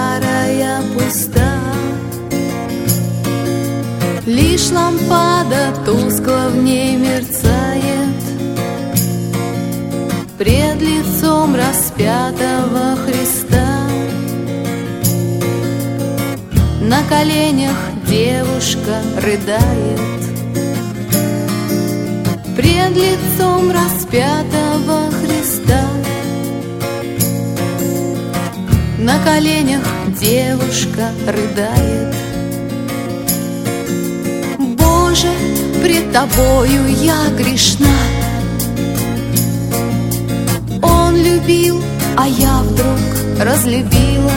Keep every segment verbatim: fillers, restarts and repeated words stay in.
старая пуста. Лишь лампада тускло в ней мерцает пред лицом распятого Христа. На коленях девушка рыдает пред лицом распятого Христа. На коленях девушка рыдает. Боже, пред Тобою я грешна. Он любил, а я вдруг разлюбила.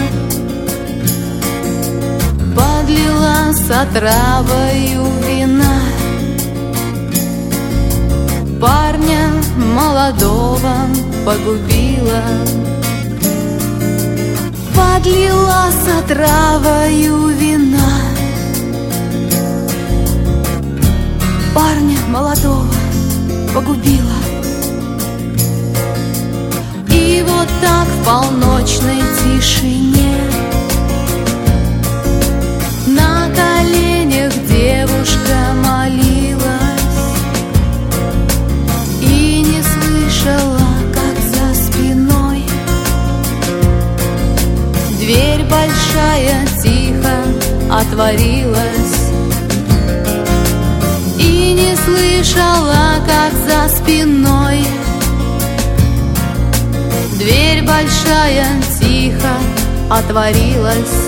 Подлила с отравою вина. Парня молодого погубила. Подлила с отравою вина. Парня молодого погубила. И вот так в полночной тишине на коленях девушка молилась и не слышала, как за спиной дверь большая тихо отворилась. И не слышала, как за спиной дверь большая тихо отворилась.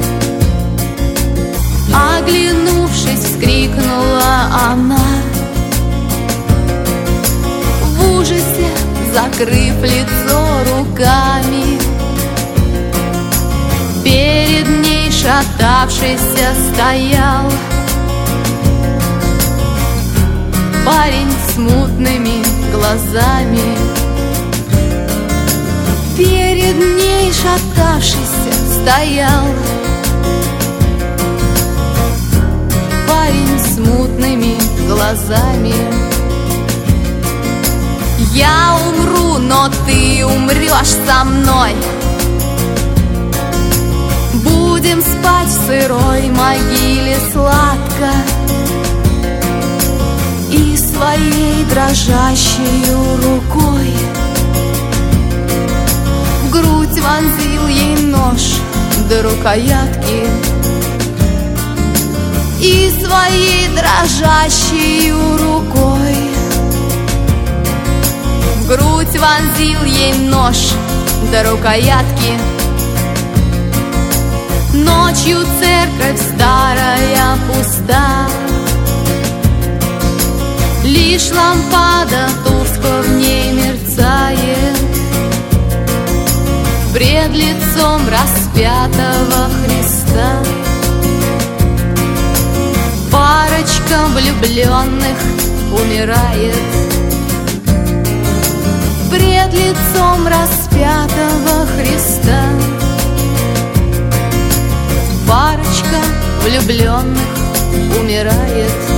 Оглянувшись, вскрикнула она, в ужасе закрыв лицо руками. Перед ней шатавшийся стоял парень с мутными глазами. Перед ней шатавшийся стоял парень с мутными глазами. Я умру, но ты умрешь со мной. Будем спать в сырой могиле сладко. И своей дрожащей рукой в грудь вонзил ей нож до рукоятки. И своей дрожащей рукой в грудь вонзил ей нож до рукоятки. Ночью церковь старая пуста, лишь лампада тускло в ней мерцает пред лицом распятого Христа. Парочка влюбленных умирает пред лицом распятого Христа. Парочка влюбленных умирает.